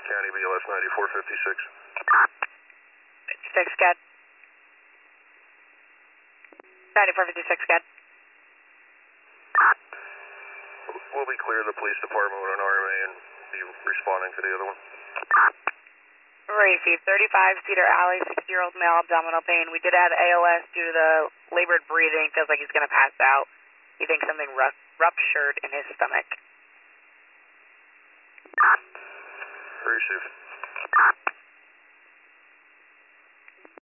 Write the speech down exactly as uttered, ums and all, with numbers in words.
County, B L S ninety-four fifty-six. fifty-six, Scad. ninety-four fifty-six, Scad. We'll be clear the police department with an R M A and be responding to the other one. Received. thirty-five Cedar Alley, sixty-year-old male, abdominal pain. We did add A O S due to the labored breathing. Feels like he's going to pass out. He thinks something rough, ruptured in his stomach. Received.